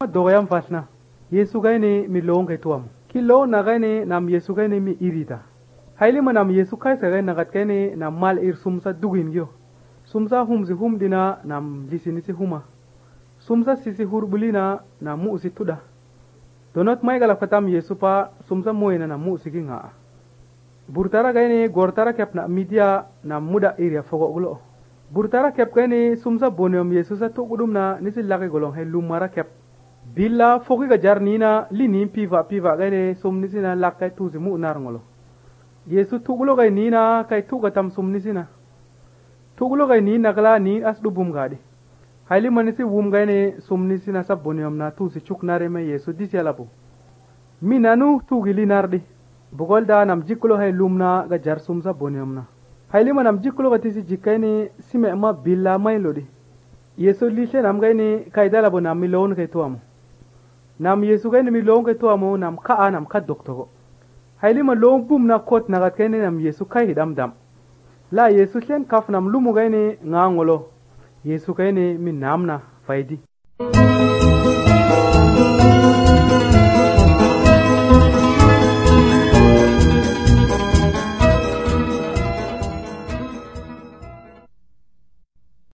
doyam fasna Yesu gaini mi long kai tuam kilo na gaini nam Yesu gaini mi irita haili manam Yesu kai sa gaini nagat gaini nam mal ir sumsa dugin gyo sumsa humzi humdina nam lisinisi huma sumsa sisi hurbulina nam mu'si tuda donot mai gala fatam Yesu pa sumsa moina nam mu'si kinga burtara gaini gortara kep na media nam muda iria fogo gulo burtara kep gaini sumsa boniom Yesu sa tukudum na nisi laki golong he lumara kep Bila foki ga jarnina lini piva gaire somnisina lakai tuzi mu narngolo. Yesu tugulo gai nina kai tuga tam somnisina. Tugulo gai nina kala ni asdu bum gadi. Haili manisi bum gaine somnisina sabonium na tuzi chuk nare me Yesu disi alabu. Minanu tugili nardi. Bugolda nam jikulo hai lumna ga jar sumsa bonium na. Haili manam jikulo ga tisi jikaini sime ma bila mailodi. Yesu lishe nam gaine kaidala bo nam milon kai tuamu. Nam Yesu gaini mi long kai tuamu nam ka doktogo. Haili ma long bum na kot nagat gaini nam Yesu kai hidam dam. La Yesu shen kaf nam lumu gaini ngangolo. Yesu gaini mi namna faidi.